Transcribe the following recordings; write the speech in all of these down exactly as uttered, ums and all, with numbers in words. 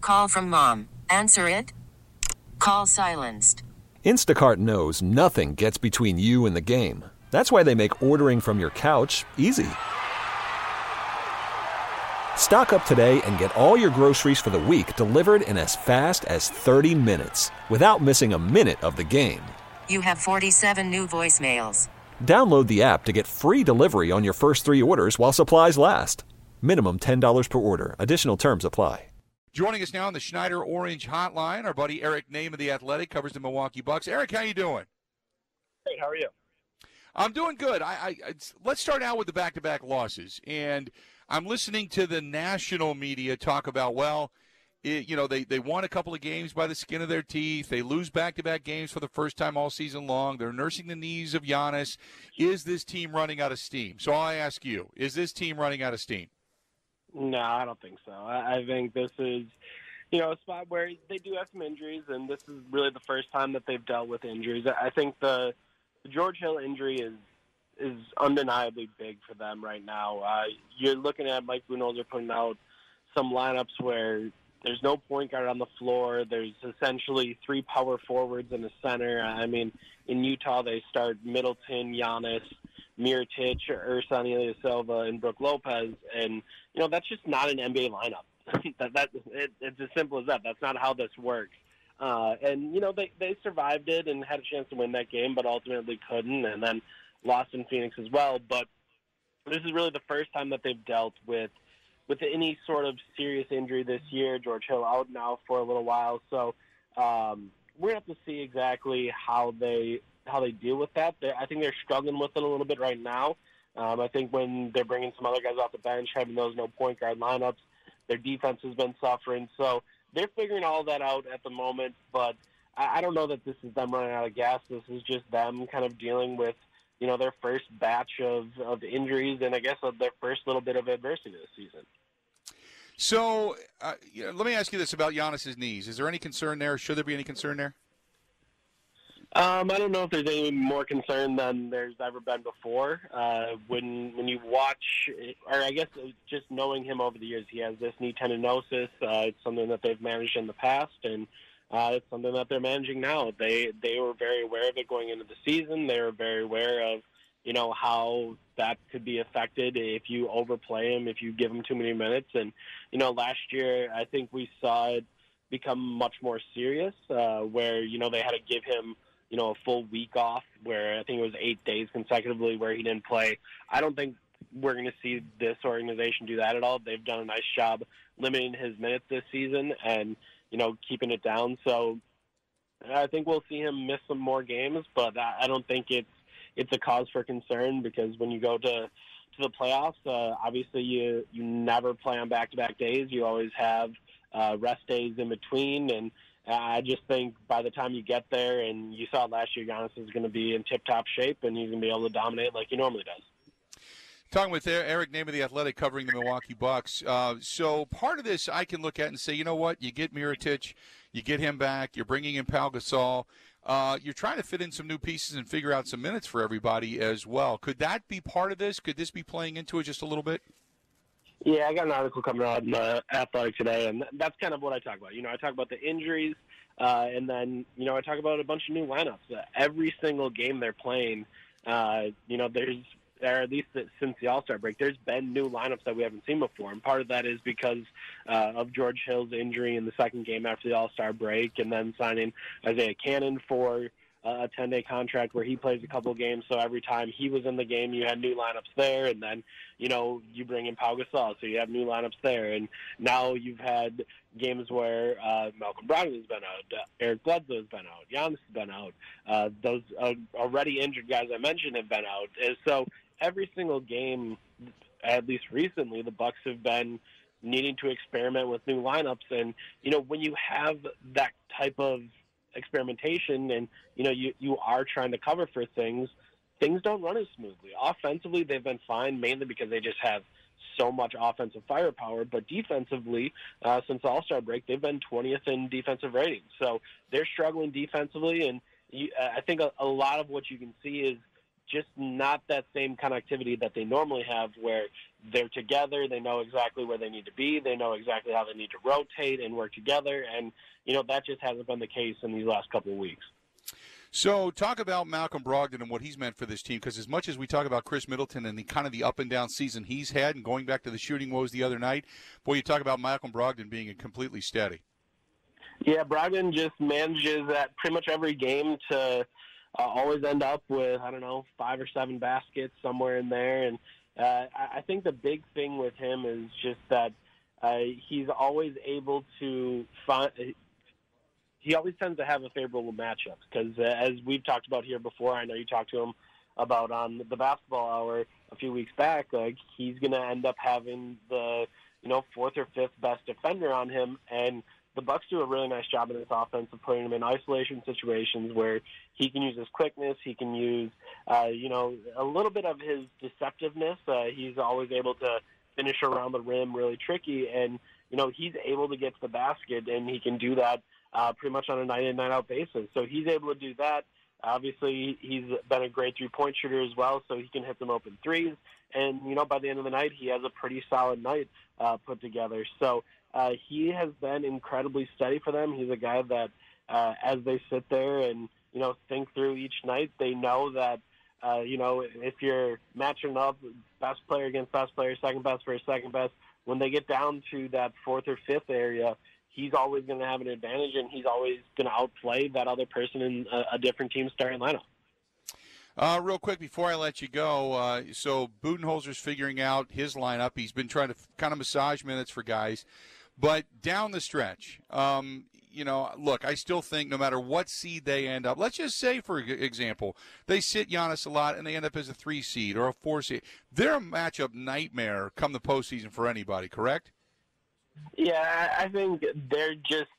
Call from mom. Answer it. Call silenced. Instacart knows nothing gets between you and the game. That's why they make ordering from your couch easy. Stock up today and get all your groceries for the week delivered in as fast as thirty minutes without missing a minute of the game. You have forty-seven new voicemails. Download the app to get free delivery on your first three orders while supplies last. Minimum ten dollars per order. Additional terms apply. Joining us now on the Schneider Orange Hotline, our buddy Eric Name of The Athletic, covers the Milwaukee Bucks. Eric, how you doing? Great. How are you? I'm doing good. I, I, I let's start out with the back-to-back losses. And I'm listening to the national media talk about, well, it, you know, they, they won a couple of games by the skin of their teeth. They lose back-to-back games for the first time all season long. They're nursing the knees of Giannis. Is this team running out of steam? So I ask you, is this team running out of steam? No, I don't think so. I, I think this is, you know, a spot where they do have some injuries, and this is really the first time that they've dealt with injuries. I think the, the George Hill injury is is undeniably big for them right now. Uh, you're looking at Mike Budenholzer putting out some lineups where there's no point guard on the floor. There's essentially three power forwards in the center. I mean, in Utah, they start Middleton, Giannis, Mirotic, Ersan Ilyasova, and Brook Lopez, and you know that's just not an N B A lineup. that that it, it's as simple as that. That's not how this works. Uh, and you know they they survived it and had a chance to win that game, but ultimately couldn't, and then lost in Phoenix as well. But this is really the first time that they've dealt with with any sort of serious injury this year. George Hill out now for a little while, so um, we're gonna have to see exactly how they. how they deal with that. They're, I think they're struggling with it a little bit right now. Um, I think when they're bringing some other guys off the bench, having those no point guard lineups, their defense has been suffering. So they're figuring all that out at the moment, but I, I don't know that this is them running out of gas. This is just them kind of dealing with, you know, their first batch of, of injuries and I guess of their first little bit of adversity this season. So uh, you know, let me ask you this about Giannis's knees. Is there any concern there? Should there be any concern there? Um, I don't know if there's any more concern than there's ever been before. Uh, when when you watch, or I guess just knowing him over the years, he has this knee tendinosis. Uh, it's something that they've managed in the past, and uh, it's something that they're managing now. They they were very aware of it going into the season. They were very aware of, you know, how that could be affected if you overplay him, if you give him too many minutes. And, you know, last year I think we saw it become much more serious, uh, where, you know, they had to give him, you know, a full week off, where I think it was eight days consecutively where he didn't play. I don't think we're going to see this organization do that at all. They've done a nice job limiting his minutes this season and, you know, keeping it down. So I think we'll see him miss some more games, but I don't think it's it's a cause for concern, because when you go to to the playoffs, uh, obviously you you never play on back-to-back days. You always have uh, rest days in between, and I just think by the time you get there, and you saw last year, Giannis is going to be in tip-top shape, and he's going to be able to dominate like he normally does. Talking with Eric Name of The Athletic, covering the Milwaukee Bucks. Uh, so part of this I can look at and say, you know what, you get Mirotic, you get him back, you're bringing in Pau Gasol. Uh, you're trying to fit in some new pieces and figure out some minutes for everybody as well. Could that be part of this? Could this be playing into it just a little bit? Yeah, I got an article coming out in the Athletic today, and that's kind of what I talk about. You know, I talk about the injuries, uh, and then, you know, I talk about a bunch of new lineups. Uh, every single game they're playing, uh, you know, there's, or at least since the All-Star break, there's been new lineups that we haven't seen before. And part of that is because uh, of George Hill's injury in the second game after the All-Star break, and then signing Isaiah Cannon for uh, a ten-day contract where he plays a couple games. So every time he was in the game, you had new lineups there. And then, you know, you bring in Pau Gasol, so you have new lineups there. And now you've had games where uh, Malcolm Brogdon has been out, uh, Eric Bledsoe has been out, Giannis has been out. Uh, those uh, already injured guys I mentioned have been out. And so every single game, at least recently, the Bucks have been needing to experiment with new lineups. And, you know, when you have that type of experimentation and, you know, you, you are trying to cover for things, things don't run as smoothly. Offensively, they've been fine, mainly because they just have so much offensive firepower. But defensively, uh, since the All-Star break, they've been twentieth in defensive rating. So they're struggling defensively. And you, uh, I think a, a lot of what you can see is just not that same connectivity that they normally have where they're together, they know exactly where they need to be, they know exactly how they need to rotate and work together, and, you know, that just hasn't been the case in these last couple of weeks. So talk about Malcolm Brogdon and what he's meant for this team, because as much as we talk about Chris Middleton and the kind of the up-and-down season he's had and going back to the shooting woes the other night, boy, you talk about Malcolm Brogdon being completely steady. Yeah, Brogdon just manages at pretty much every game to uh, always end up with, I don't know, five or seven baskets somewhere in there. And uh, I think the big thing with him is just that uh, he's always able to find – he always tends to have a favorable matchup because, uh, as we've talked about here before, I know you talked to him about on the basketball hour a few weeks back, like he's going to end up having the, you know, fourth or fifth best defender on him, and the Bucks do a really nice job in this offense of putting him in isolation situations where he can use his quickness, he can use, uh, you know, a little bit of his deceptiveness. Uh, he's always able to finish around the rim really tricky, and, you know, he's able to get to the basket, and he can do that Uh, pretty much on a night-in, night-out basis. So he's able to do that. Obviously, he's been a great three-point shooter as well, so he can hit them open threes. And, you know, by the end of the night, he has a pretty solid night uh, put together. So uh, he has been incredibly steady for them. He's a guy that, uh, as they sit there and, you know, think through each night, they know that, uh, you know, if you're matching up best player against best player, second best versus second best, when they get down to that fourth or fifth area, he's always going to have an advantage, and he's always going to outplay that other person in a, a different team's starting lineup. Uh, real quick before I let you go, uh, so Budenholzer's figuring out his lineup. He's been trying to f- kind of massage minutes for guys. But down the stretch, um, you know, look, I still think no matter what seed they end up, let's just say, for example, they sit Giannis a lot and they end up as a three seed or a four seed. They're a matchup nightmare come the postseason for anybody, correct? Yeah, I think they're just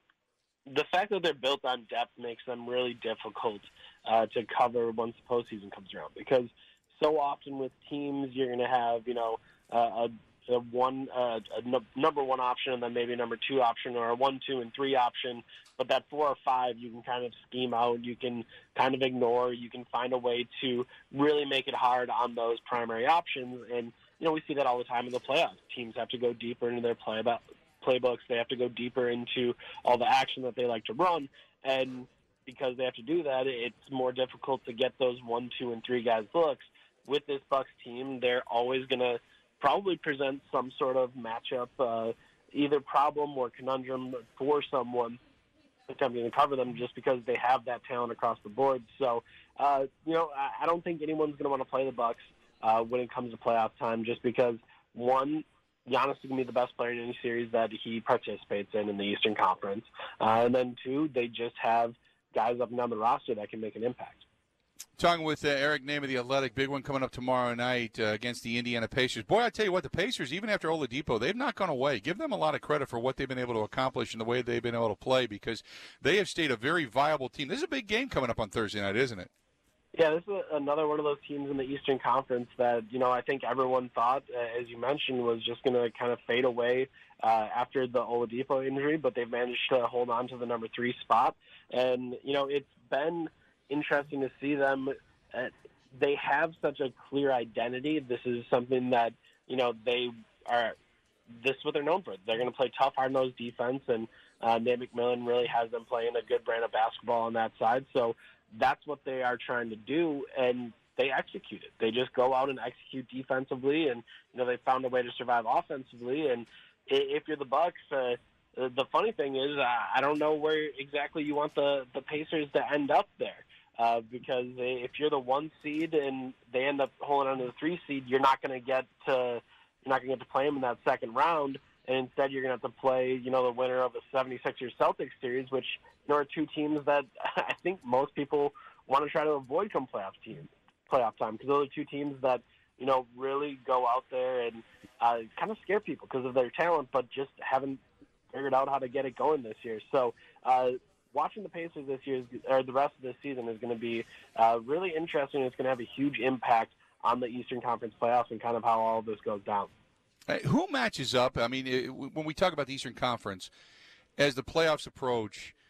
the fact that they're built on depth makes them really difficult uh, to cover once the postseason comes around. Because so often with teams, you're going to have you know uh, a, a one uh, a n- number one option and then maybe a number two option or a one, two, and three option. But that four or five, you can kind of scheme out. You can kind of ignore. You can find a way to really make it hard on those primary options. And you know, we see that all the time in the playoffs. Teams have to go deeper into their play about, playbooks. They have to go deeper into all the action that they like to run. And because they have to do that, it's more difficult to get those one, two, and three guys looks. With this Bucks team, they're always going to probably present some sort of matchup, uh, either problem or conundrum for someone attempting to cover them just because they have that talent across the board. So, uh, you know, I, I don't think anyone's going to want to play the Bucks Uh, when it comes to playoff time, just because, one, Giannis is going to be the best player in any series that he participates in in the Eastern Conference. Uh, and then, two, they just have guys up and down the roster that can make an impact. Talking with uh, Eric Name of The Athletic, big one coming up tomorrow night uh, against the Indiana Pacers. Boy, I tell you what, the Pacers, even after Oladipo, they've not gone away. Give them a lot of credit for what they've been able to accomplish and the way they've been able to play, because they have stayed a very viable team. This is a big game coming up on Thursday night, isn't it? Yeah, this is another one of those teams in the Eastern Conference that, you know, I think everyone thought, uh, as you mentioned, was just going to kind of fade away uh, after the Oladipo injury, but they've managed to hold on to the number three spot. And, you know, it's been interesting to see them. Uh, they have such a clear identity. This is something that, you know, they are – this is what they're known for. They're going to play tough, hard-nosed defense, and uh, Nate McMillan really has them playing a good brand of basketball on that side. So, that's what they are trying to do, and they execute it. They just go out and execute defensively, and you know they found a way to survive offensively. And if you're the Bucks, uh, the funny thing is, uh, I don't know where exactly you want the the Pacers to end up there, uh, because if you're the one seed and they end up holding on to the three seed, you're not going to get to you're not going to get to play them in that second round. And instead, you're going to have to play, you know, the winner of the seventy-sixers Celtics series, which you know, are two teams that I think most people want to try to avoid come playoff team, playoff time, because those are two teams that, you know, really go out there and uh, kind of scare people because of their talent, but just haven't figured out how to get it going this year. So uh, watching the Pacers this year, is, or the rest of this season, is going to be uh, really interesting. It's going to have a huge impact on the Eastern Conference playoffs and kind of how all of this goes down. Who matches up? I mean, it, when we talk about the Eastern Conference, as the playoffs approach,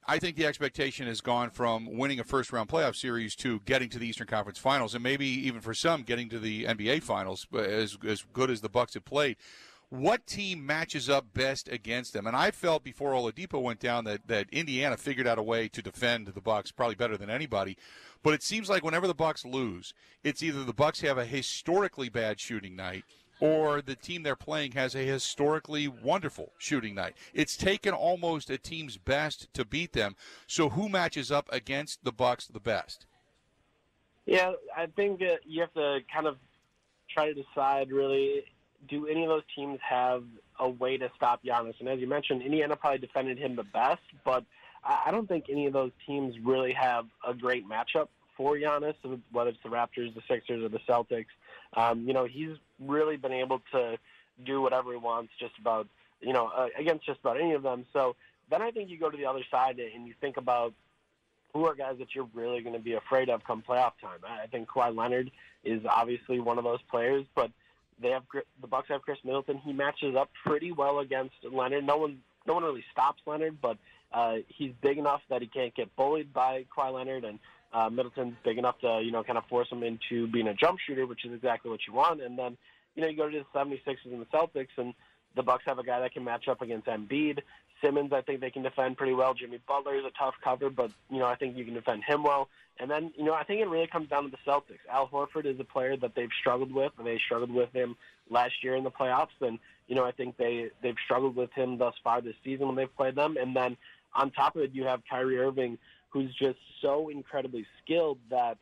I think the expectation has gone from winning a first-round playoff series to getting to the Eastern Conference Finals, and maybe even for some getting to the N B A Finals, as as good as the Bucks have played. What team matches up best against them? And I felt before Oladipo went down that, that Indiana figured out a way to defend the Bucks probably better than anybody. But it seems like whenever the Bucks lose, it's either the Bucks have a historically bad shooting night or the team they're playing has a historically wonderful shooting night. It's taken almost a team's best to beat them. So who matches up against the Bucks the best? Yeah, I think uh, you have to kind of try to decide, really, do any of those teams have a way to stop Giannis? And as you mentioned, Indiana probably defended him the best, but I don't think any of those teams really have a great matchup for Giannis, whether it's the Raptors, the Sixers, or the Celtics. Um, you know, he's really been able to do whatever he wants just about, you know, uh, against just about any of them. So then I think you go to the other side and you think about who are guys that you're really going to be afraid of come playoff time. I think Kawhi Leonard is obviously one of those players, but they have the Bucks have Chris Middleton. He matches up pretty well against Leonard. No one, no one really stops Leonard, but uh, he's big enough that he can't get bullied by Kawhi Leonard, and uh, Middleton's big enough to, you know, kind of force him into being a jump shooter, which is exactly what you want. And then, you know, you go to the seventy-sixers and the Celtics, and the Bucks have a guy that can match up against Embiid. Simmons, I think they can defend pretty well. Jimmy Butler is a tough cover, but, you know, I think you can defend him well. And then, you know, I think it really comes down to the Celtics. Al Horford is a player that they've struggled with, and they struggled with him last year in the playoffs. And, you know, I think they, they've struggled with him thus far this season when they've played them. And then on top of it, you have Kyrie Irving, who's just so incredibly skilled that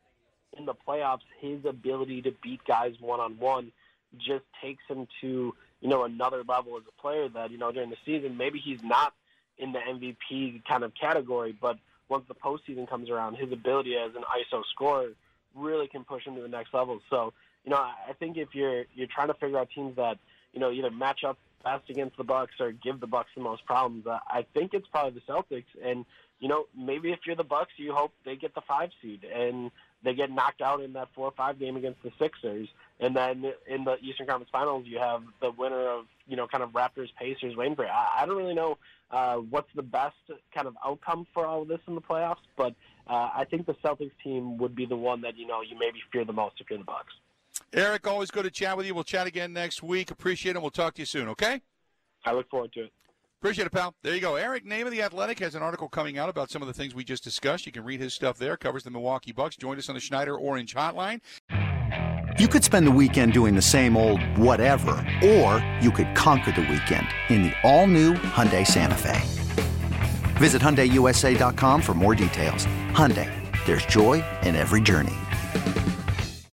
in the playoffs, his ability to beat guys one-on-one just takes him to, you know, another level as a player that, you know, during the season, maybe he's not in the M V P kind of category, but once the postseason comes around, his ability as an I S O scorer really can push him to the next level. So, you know, I think if you're you're trying to figure out teams that, you know, either match up best against the Bucks or give the Bucks the most problems, uh, I think it's probably the Celtics. And, you know, maybe if you're the Bucks, you hope they get the five seed and they get knocked out in that four or five game against the Sixers. And then in the Eastern Conference Finals, you have the winner of, you know, kind of Raptors, Pacers, waiting for it. I, I don't really know uh, what's the best kind of outcome for all of this in the playoffs, but uh, I think the Celtics team would be the one that, you know, you maybe fear the most if you're the Bucks. Eric, always good to chat with you. We'll chat again next week. Appreciate it. We'll talk to you soon, okay? I look forward to it. Appreciate it, pal. There you go. Eric Name of The Athletic has an article coming out about some of the things we just discussed. You can read his stuff there. Covers the Milwaukee Bucks. Join us on the Schneider Orange Hotline. You could spend the weekend doing the same old whatever, or you could conquer the weekend in the all-new Hyundai Santa Fe. Visit Hyundai U S A dot com for more details. Hyundai, there's joy in every journey.